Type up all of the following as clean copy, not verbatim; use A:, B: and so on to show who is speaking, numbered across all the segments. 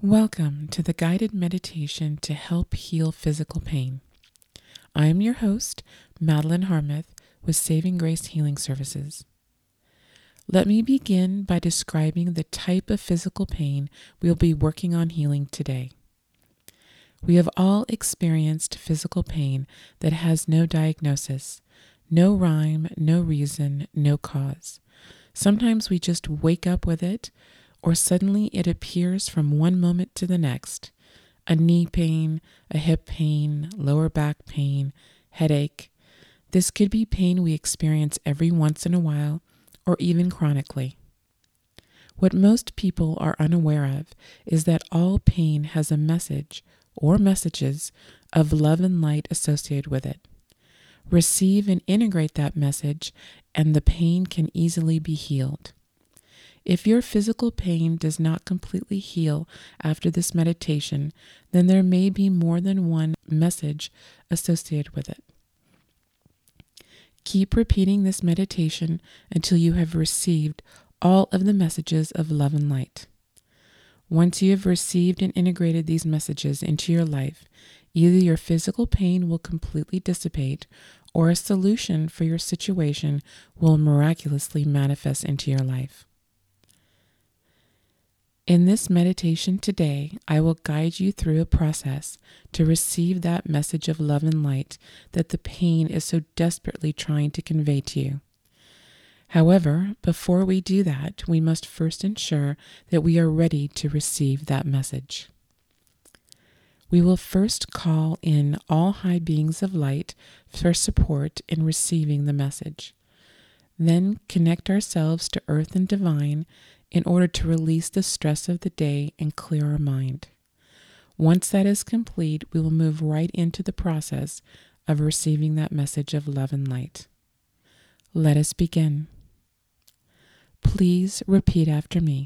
A: Welcome to the guided meditation to help heal physical pain. I am your host, Madeline Harmuth with Saving Grace Healing Services. Let me begin by describing the type of physical pain we'll be working on healing today. We have all experienced physical pain that has no diagnosis, no rhyme, no reason, no cause. Sometimes we just wake up with it, or suddenly it appears from one moment to the next. A knee pain, a hip pain, lower back pain, headache. This could be pain we experience every once in a while, or even chronically. What most people are unaware of is that all pain has a message or messages of love and light associated with it. Receive and integrate that message, and the pain can easily be healed. If your physical pain does not completely heal after this meditation, then there may be more than one message associated with it. Keep repeating this meditation until you have received all of the messages of love and light. Once you have received and integrated these messages into your life, either your physical pain will completely dissipate or a solution for your situation will miraculously manifest into your life. In this meditation today, I will guide you through a process to receive that message of love and light that the pain is so desperately trying to convey to you. However, before we do that, we must first ensure that we are ready to receive that message. We will first call in all high beings of light for support in receiving the message. Then connect ourselves to Earth and Divine in order to release the stress of the day and clear our mind. Once that is complete, we will move right into the process of receiving that message of love and light. Let us begin. Please repeat after me.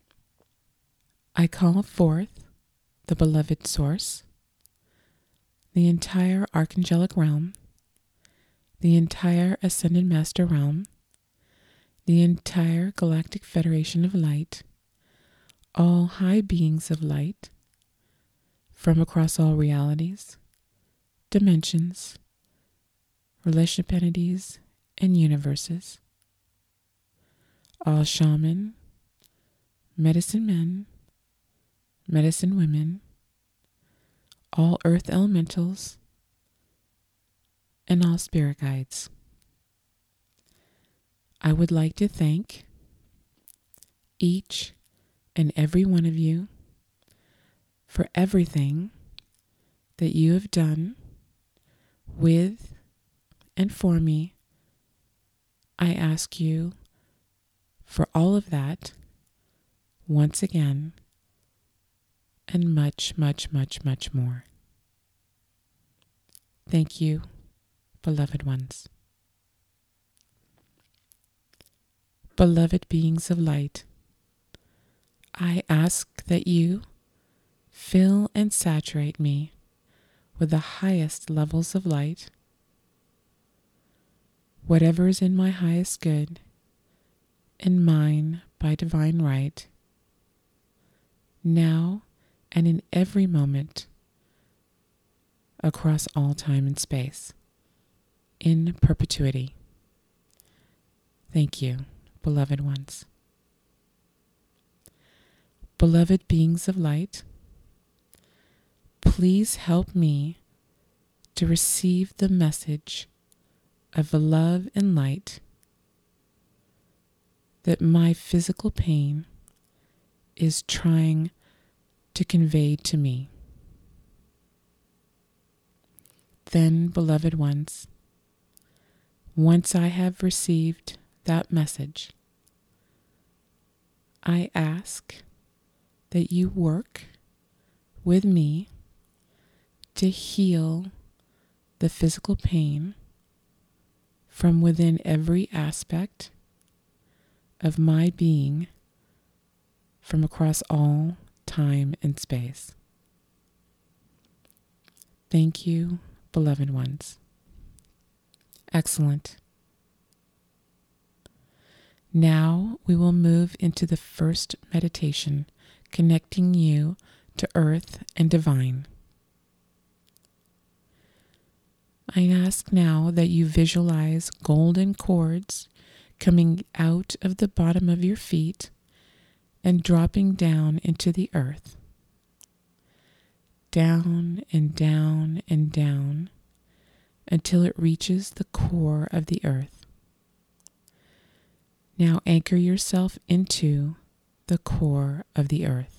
A: I call forth the beloved Source, the entire Archangelic realm, the entire Ascended Master realm, the entire Galactic Federation of Light, all high beings of light, from across all realities, dimensions, relationship entities, and universes, all shaman, medicine men, medicine women, all earth elementals, and all spirit guides. I would like to thank each and every one of you for everything that you have done with and for me. I ask you for all of that once again and much, much, much, much more. Thank you, beloved ones. Beloved beings of light, I ask that you fill and saturate me with the highest levels of light, whatever is in my highest good and mine by divine right, now and in every moment, across all time and space, in perpetuity. Thank you, beloved ones. Beloved beings of light, please help me to receive the message of love and light that my physical pain is trying to convey to me. Then, beloved ones, once I have received that message, I ask that you work with me to heal the physical pain from within every aspect of my being from across all time and space. Thank you, beloved ones. Excellent. Now we will move into the first meditation, connecting you to earth and divine. I ask now that you visualize golden cords coming out of the bottom of your feet and dropping down into the earth. Down and down and down until it reaches the core of the earth. Now anchor yourself into the core of the earth.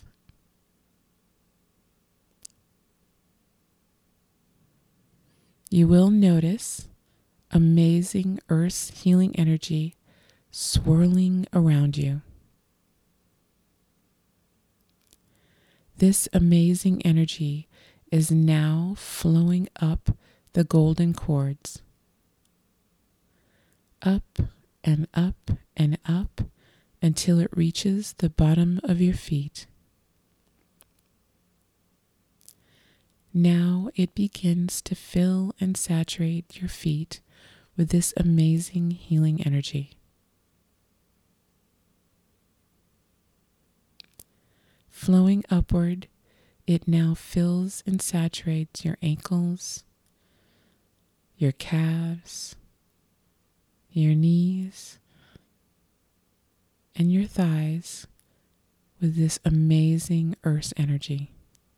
A: You will notice amazing Earth's healing energy swirling around you. This amazing energy is now flowing up the golden cords. Up and up and up until it reaches the bottom of your feet. Now it begins to fill and saturate your feet with this amazing healing energy. Flowing upward, it now fills and saturates your ankles, your calves, your knees, and your thighs with this amazing earth energy.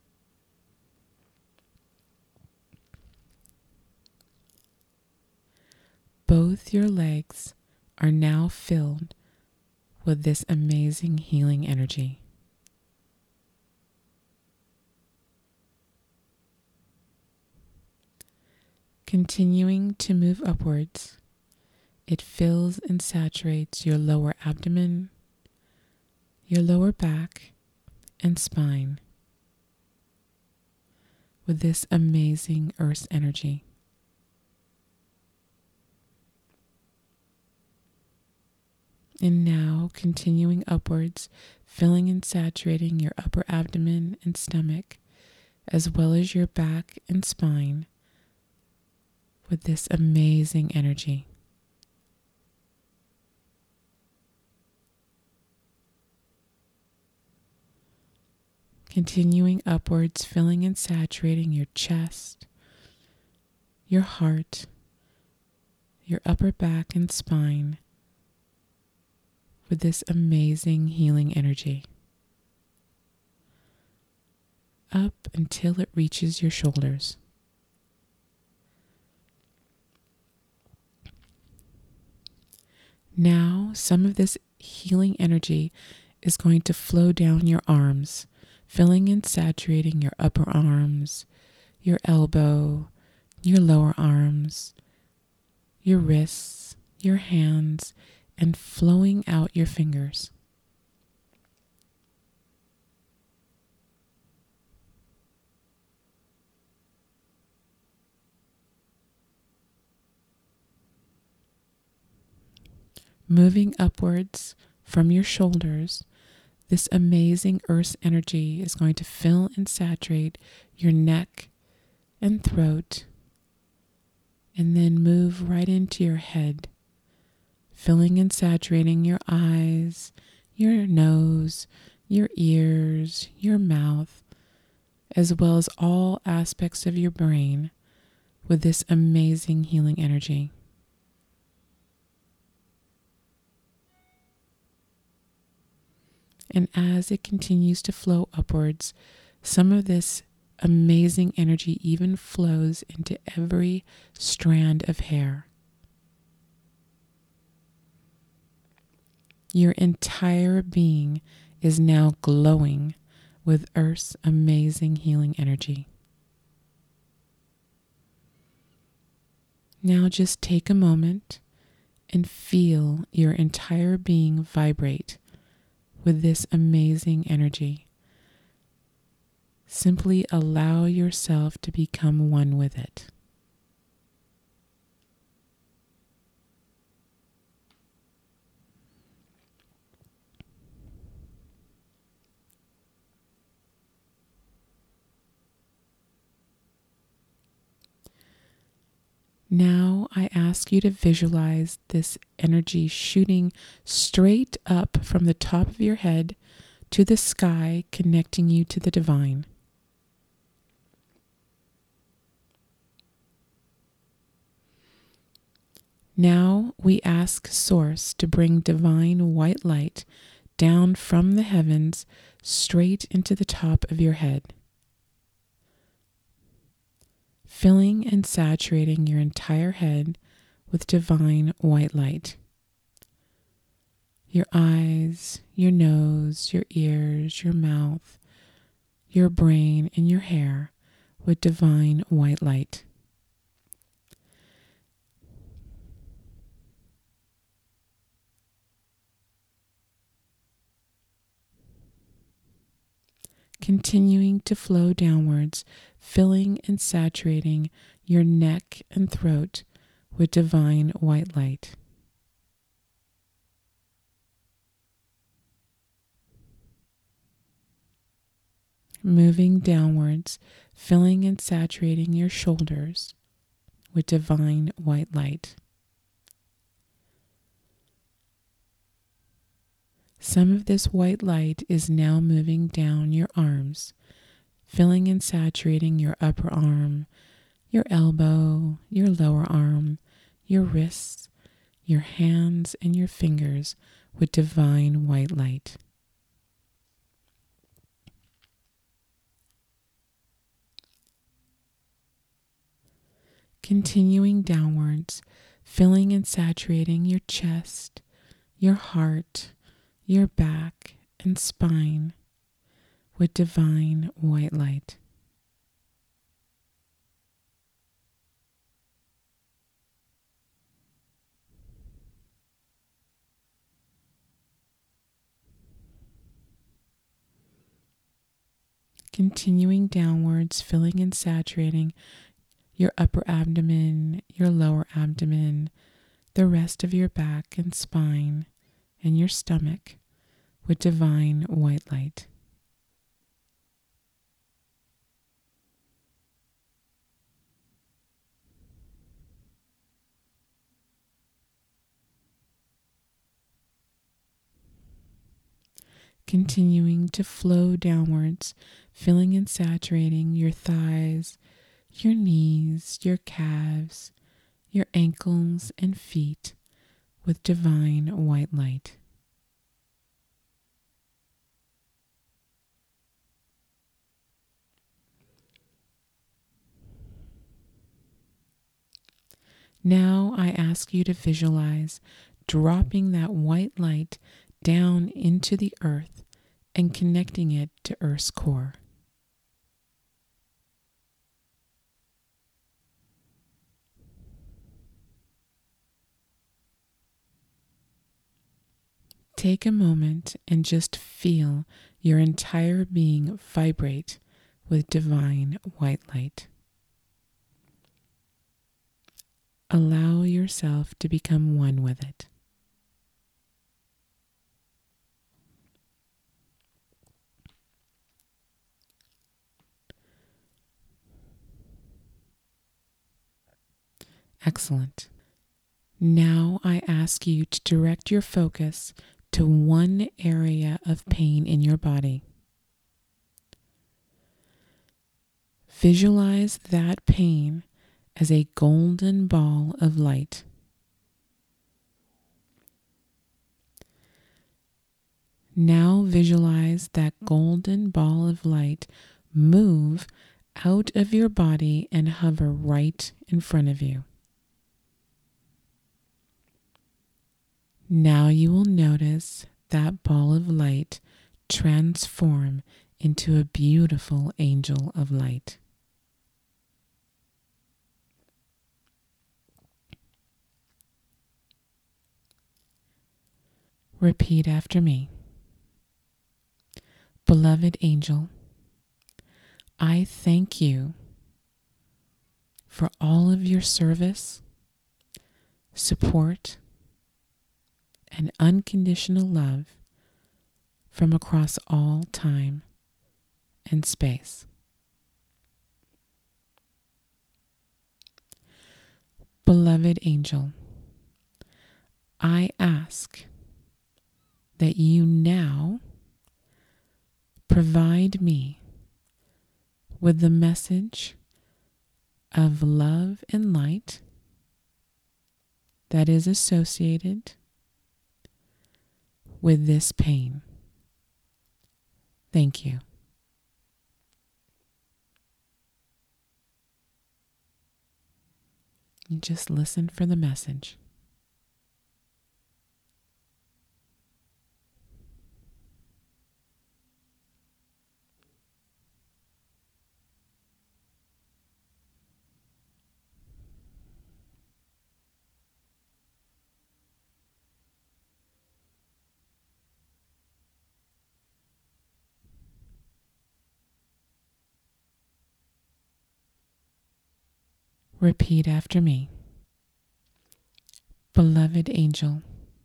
A: Both your legs are now filled with this amazing healing energy. Continuing to move upwards, it fills and saturates your lower abdomen, your lower back, and spine with this amazing earth energy. And now continuing upwards, filling and saturating your upper abdomen and stomach, as well as your back and spine with this amazing energy. Continuing upwards, filling and saturating your chest, your heart, your upper back and spine with this amazing healing energy. Up until it reaches your shoulders. Now, some of this healing energy is going to flow down your arms, filling and saturating your upper arms, your elbow, your lower arms, your wrists, your hands, and flowing out your fingers. Moving upwards from your shoulders, this amazing earth energy is going to fill and saturate your neck and throat, and then move right into your head, filling and saturating your eyes, your nose, your ears, your mouth, as well as all aspects of your brain with this amazing healing energy. And as it continues to flow upwards, some of this amazing energy even flows into every strand of hair. Your entire being is now glowing with Earth's amazing healing energy. Now just take a moment and feel your entire being vibrate with this amazing energy. Simply allow yourself to become one with it. Now I ask you to visualize this energy shooting straight up from the top of your head to the sky, connecting you to the divine. Now we ask Source to bring divine white light down from the heavens straight into the top of your head, filling and saturating your entire head with divine white light. Your eyes, your nose, your ears, your mouth, your brain, and your hair with divine white light. Continuing to flow downwards, filling and saturating your neck and throat with divine white light. Moving downwards, filling and saturating your shoulders with divine white light. Some of this white light is now moving down your arms, filling and saturating your upper arm, your elbow, your lower arm, your wrists, your hands, and your fingers with divine white light. Continuing downwards, filling and saturating your chest, your heart, your back, and spine with divine white light. Continuing downwards, filling and saturating your upper abdomen, your lower abdomen, the rest of your back and spine, and your stomach with divine white light. Continuing to flow downwards, filling and saturating your thighs, your knees, your calves, your ankles and feet with divine white light. Now I ask you to visualize dropping that white light down into the earth and connecting it to Earth's core. Take a moment and just feel your entire being vibrate with divine white light. Allow yourself to become one with it. Excellent. Now I ask you to direct your focus to one area of pain in your body. Visualize that pain as a golden ball of light. Now visualize that golden ball of light move out of your body and hover right in front of you. Now you will notice that ball of light transform into a beautiful angel of light. Repeat after me. Beloved angel, I thank you for all of your service, support, and unconditional love from across all time and space. Beloved angel, I ask that you now provide me with the message of love and light that is associated with this pain. Thank you. And just listen for the message. Repeat after me. Beloved angel,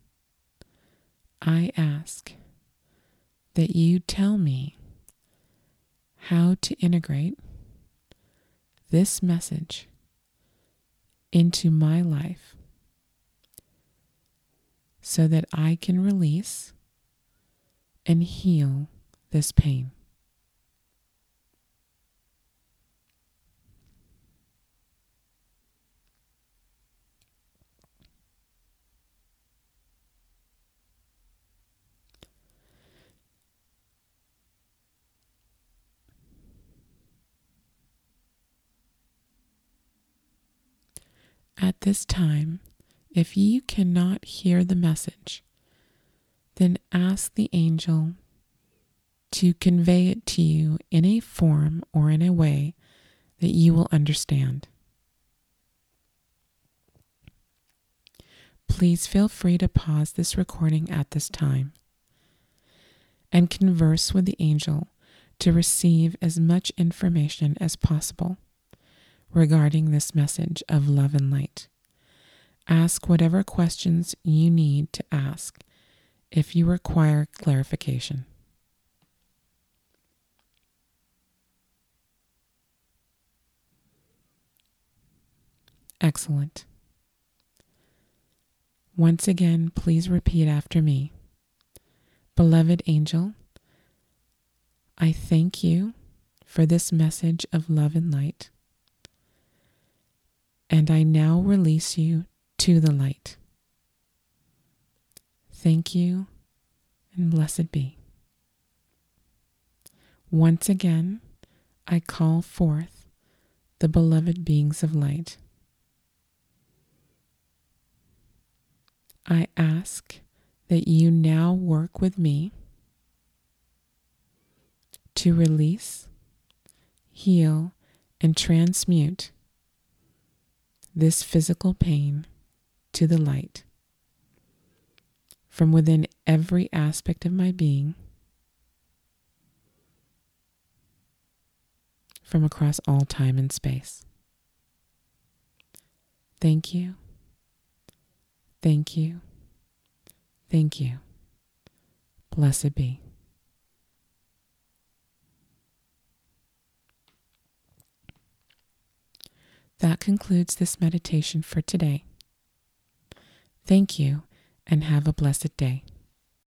A: I ask that you tell me how to integrate this message into my life so that I can release and heal this pain. At this time, if you cannot hear the message, then ask the angel to convey it to you in a form or in a way that you will understand. Please feel free to pause this recording at this time and converse with the angel to receive as much information as possible regarding this message of love and light. Ask whatever questions you need to ask if you require clarification. Excellent. Once again, please repeat after me. Beloved angel, I thank you for this message of love and light, and I now release you to the light. Thank you, and blessed be. Once again, I call forth the beloved beings of light. I ask that you now work with me to release, heal, and transmute this physical pain to the light from within every aspect of my being, from across all time and space. Thank you. Thank you. Thank you. Blessed be. That concludes this meditation for today. Thank you, and have a blessed day.